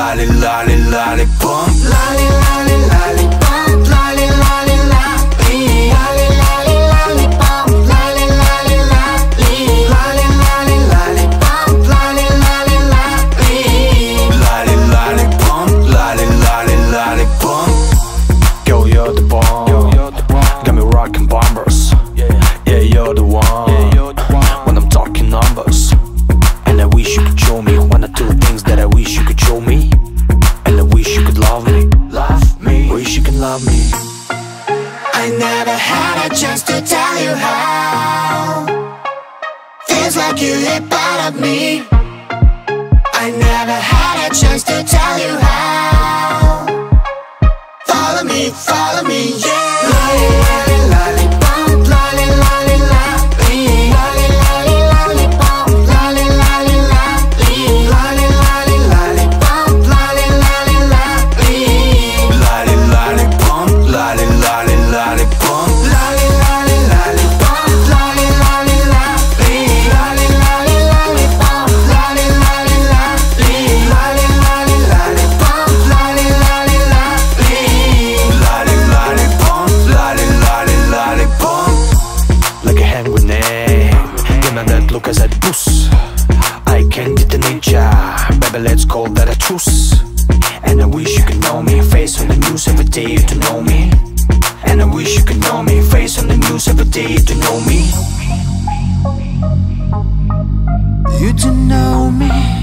lolly, lolly, lollipop. Lolly, lolly, lollipop. Lolly, lolly, lolly. Lolly, lolly, lollipop. Lolly, lolly, lolly. Lolly, lolly, lollipop. Lolly, lolly, lolly. Lolly, lollipop. Lolly, lolly, lollipop. Girl, you're the bomb. Got me rocking bombers. Yeah, you're the one. When I'm talking numbers. And I wish you could show me one or two things that I wish you could show me. And I wish you could love me. Love me. Wish you can love me. I never had a chance to tell you how. Feels like you hit part of me. I never had a chance to tell you how. Follow me, yeah. Lolly, lolly, lollipop. Lolly, lolly, lolly. Lolly, lolly, lollipop. Lolly, lolly, lolly. Lolly, lolly, lollipop. Lolly, lolly, lolly. Lolly, lollipop. Lolly, lolly, lollipop. Lolly, lolly, lollipop. Lolly, lolly, lolly. Lolly, lolly, lollipop. Lolly, lolly, lolly. Lolly, lolly, lollipop. Lolly, lolly, lolly. Lolly, lollipop. Lolly, lolly, lollipop. Like a hand grenade. Give me that look as I boost. I can't detonate ya. Baby, let's call that a truce. And I wish you could know me. Face on the news every day to know me. And I wish you could know me. Face on the news every day to know me. You to know me.